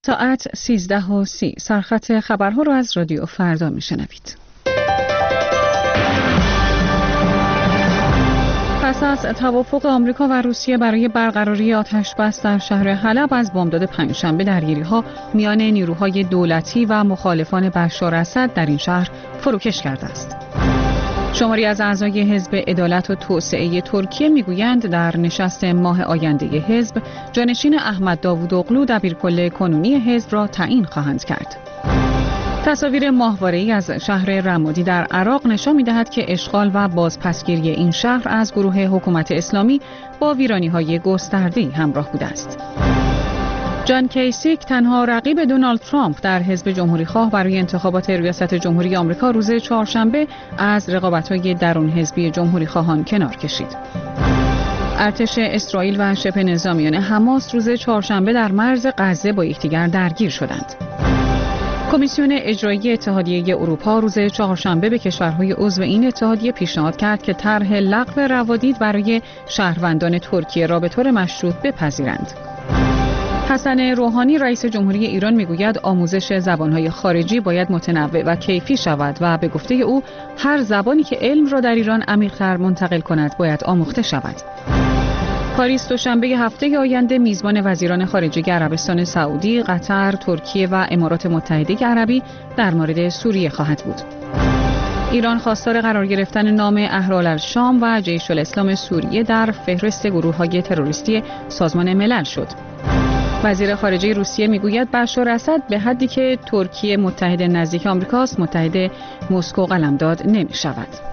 ساعت 13:30 سرخط خبرها را از رادیو فردا میشنوید. پس از توافق آمریکا و روسیه برای برقراری آتش‌بس در شهر حلب از بامداد پنجشنبه درگیری‌ها میان نیروهای دولتی و مخالفان بشار اسد در این شهر فروکش کرده است. شماری از اعضای حزب عدالت و توسعه ترکیه میگویند در نشست ماه آینده حزب جانشین احمد داوودوغلو دبیرکل کنونی حزب را تعیین خواهند کرد. تصاویر ماهواره‌ای از شهر رمادی در عراق نشان می‌دهد که اشغال و بازپسگیری این شهر از گروه حکومت اسلامی با ویرانی‌های گسترده‌ای همراه بوده است. جان کیسیک تنها رقیب دونالد ترامپ در حزب جمهوری‌خواه برای انتخابات ریاست جمهوری آمریکا روز چهارشنبه از رقابت‌های درون حزبی جمهوری‌خواهان کنار کشید. ارتش اسرائیل و شبه نظامیان حماس روز چهارشنبه در مرز غزه با یکدیگر درگیر شدند. کمیسیون اجرایی اتحادیه اروپا روز چهارشنبه به کشورهای عضو این اتحادیه پیشنهاد کرد که طرح لغو روادید برای شهروندان ترکیه را به طور مشروط بپذیرند. حسن روحانی رئیس جمهوری ایران میگوید آموزش زبانهای خارجی باید متنوع و کیفی شود و به گفته او هر زبانی که علم را در ایران عمیق‌تر منتقل کند باید آموخته شود. پاریس دوشنبه هفته آینده میزبان وزیران خارجه عربستان سعودی، قطر، ترکیه و امارات متحده عربی در مورد سوریه خواهد بود. ایران خواستار قرار گرفتن نام اهرالشام و جیش الاسلام سوریه در فهرست گروه‌های تروریستی سازمان ملل شد. وزیر خارجه روسیه میگوید بشار اسد به حدی که ترکیه متحد نزدیک آمریکاست، متحد مسکو قلمداد نمی شود.